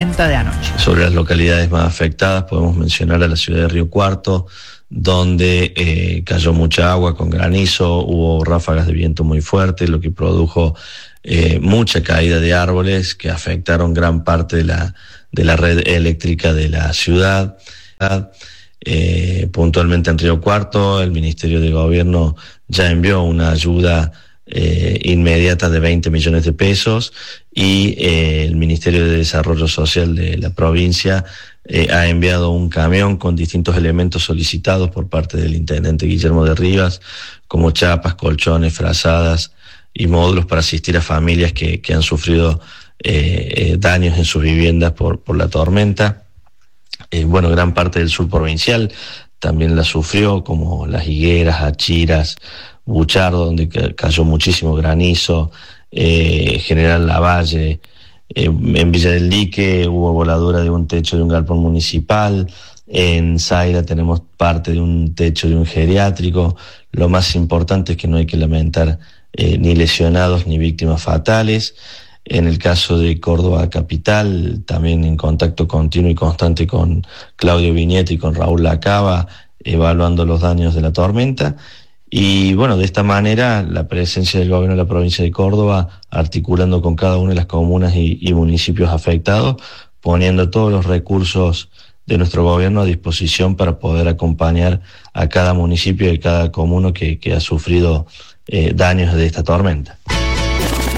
tormenta de anoche. Sobre las localidades más afectadas podemos mencionar a la ciudad de Río Cuarto, donde cayó mucha agua con granizo, hubo ráfagas de viento muy fuertes, lo que produjo mucha caída de árboles que afectaron gran parte de la red eléctrica de la ciudad. Puntualmente en Río Cuarto, el Ministerio de Gobierno ya envió una ayuda inmediata de 20 millones de pesos y el Ministerio de Desarrollo Social de la provincia ha enviado un camión con distintos elementos solicitados por parte del intendente Guillermo de Rivas, como chapas, colchones, frazadas y módulos para asistir a familias que han sufrido daños en sus viviendas por la tormenta. Gran parte del sur provincial también la sufrió, como Las Higueras, Achiras, Buchardo, donde cayó muchísimo granizo, General Lavalle. En Villa del Lique hubo voladura de un techo de un galpón municipal. En Zaira tenemos parte de un techo de un geriátrico. Lo más importante es que no hay que lamentar ni lesionados ni víctimas fatales. En el caso de Córdoba Capital, también en contacto continuo y constante con Claudio Viñete y con Raúl Lacaba, evaluando los daños de la tormenta. Y de esta manera la presencia del gobierno de la provincia de Córdoba, articulando con cada una de las comunas y municipios afectados, poniendo todos los recursos de nuestro gobierno a disposición para poder acompañar a cada municipio y cada comuna que ha sufrido daños de esta tormenta.